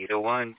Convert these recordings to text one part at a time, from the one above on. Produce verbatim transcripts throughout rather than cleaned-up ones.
eight oh one.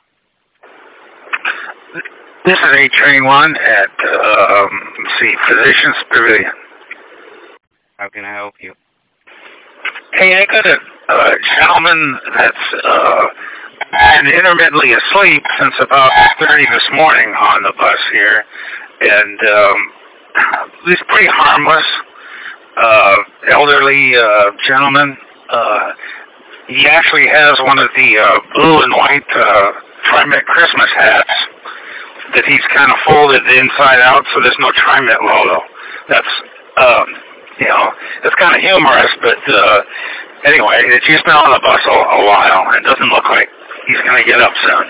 This is A Train One at um, let's see, Physicians Pavilion. How can I help you? Hey, I got a uh, gentleman that's uh, been intermittently asleep since about eight thirty this morning on the bus here, and um, he's pretty harmless, uh, elderly uh, gentleman. Uh, he actually has one of the uh, blue and white uh, Trimit Christmas hats that he's kind of folded inside out, so there's no Trimit logo. That's, um, you know, it's kind of humorous, but uh, anyway, he's been on the bus a, a while, and it doesn't look like he's going to get up soon.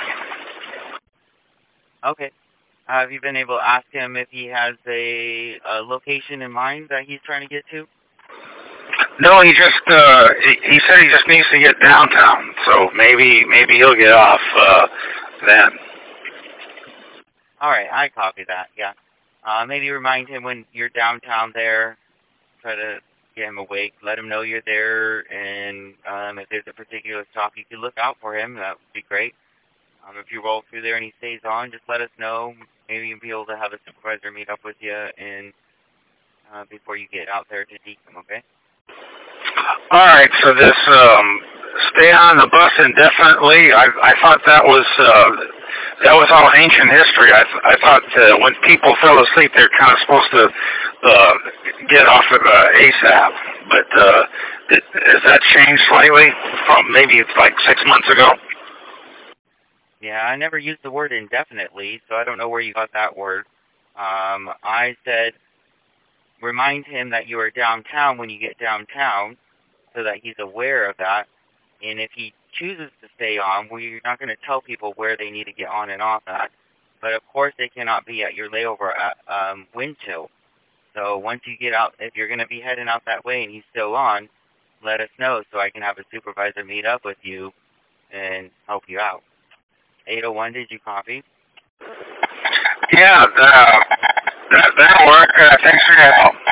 Okay. Uh, have you been able to ask him if he has a, a location in mind that he's trying to get to? No, he just, uh, he, he said he just needs to get downtown, so maybe, maybe he'll get off, uh, then. Alright, I copy that, yeah. Uh, maybe remind him when you're downtown there, try to get him awake, let him know you're there, and, um, if there's a particular stop you could look out for him, that would be great. Um, if you roll through there and he stays on, just let us know. Maybe you'll be able to have a supervisor meet up with you and, uh, before you get out there to deke him, okay? Alright, so this, um, stay on the bus indefinitely, I, I thought that was, uh, that was all ancient history. I, th- I thought uh, when people fell asleep, they're kind of supposed to uh, get off of uh, ASAP. But uh, did, has that changed slightly from maybe it's like six months ago? Yeah, I never used the word indefinitely, so I don't know where you got that word. Um, I said remind him that you are downtown when you get downtown so that he's aware of that. And if he chooses to stay on, well, you're not going to tell people where they need to get on and off at. But of course, they cannot be at your layover at um, Windchill. So once you get out, if you're going to be heading out that way and he's still on, let us know so I can have a supervisor meet up with you and help you out. eight oh one, did you copy? Yeah, uh, that, that'll work. Uh, thanks for your help.